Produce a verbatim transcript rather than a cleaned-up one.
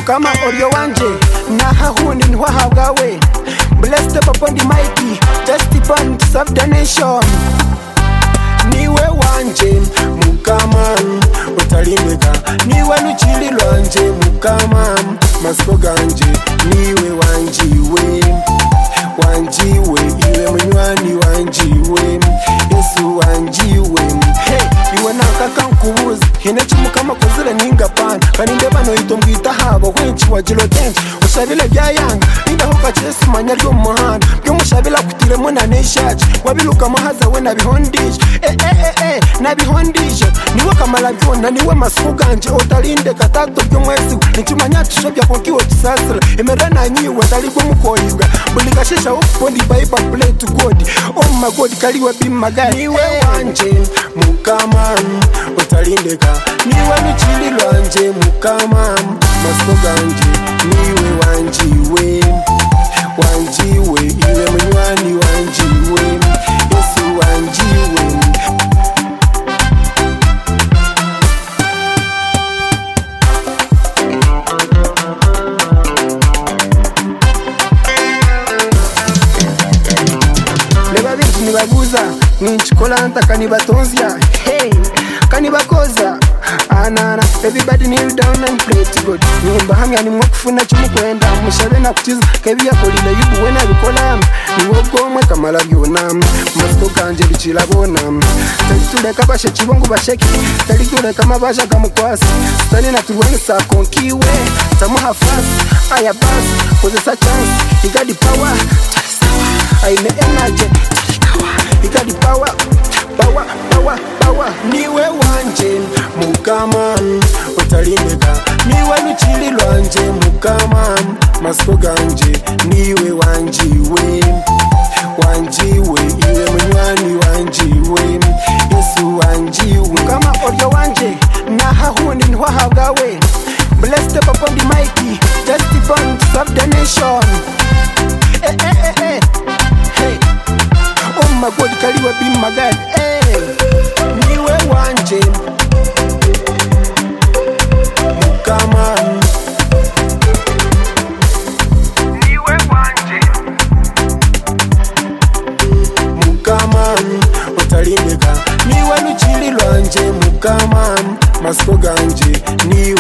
mukama oryo wanje naha hundi ntiwahabwawe. Bless the papa the mighty, just born to serve the nation. Niwe wanje mukama utalindeka, niwe luchili lwanje mukama masiko ganje. Niwe wanjiwe wanjiwe iwe munywani wanjiwe Yesu wanjiwe. Hey, iwe nakaka nkubuza hinechi mukama kozile ningapana kaninde bano itombwita habo wenchi wajilo denji ushabile bya yanga indaho kachesu manya ryo muhanda byo mushabila kutire muna neshaje wabiluka mahaza we nabihondije eh eh eh eh nabihondije niwe kamala byona niwe masuku ganje utalinde katato byo mwezi nichimanya tushobya konkiwe tusasira emerana nyiwe dalibwo mukoyibwa bulikashesha upondi bible play to god. Oh my god kaliwe bimagari. Niwe wanje mukama utalindeka, niwe luchili lwanje mukama masiko ganje. Niwe wanjiwe wanjiwe iwe munywani wanjiwe Yesu wanjiwe. Leba bintu nibabuza ninchikola nta kanibatonzya. Hey, kanibakoza anana everybody kneel down and pray to God. Nyumba hamya ni mwakufuna chimu kwenda mushabe na kuchiza kebi ya kolile yubu wena bikola niwogo mwe kamala byona masiko kanje bichila bona. Talitule kabashe chibongu basheki talitule kama basha kamukwasi tani na tuwene sa konkiwe tamuha fast aya pass cause it's a chance. You got the power I me energy you got the power power power power. Niwe wanje mukama utalindeka, niwe luchili lwanje mukama masiko ganje. Niwe wanjiwe wanjiwe iwe munywani wanjiwe Yesu wanjiwe. Mukama oryo wanje naha hundi ntiwahabwawe. Bless the papa the mighty, just born to serve the nation. Eh eh eh eh hey. Oh my god kaliwe bimagari. Hey, niwe wanje mukama niwe wanje mukama utalindeka, niwe luchili lwanje mukama masiko ganje. Niwe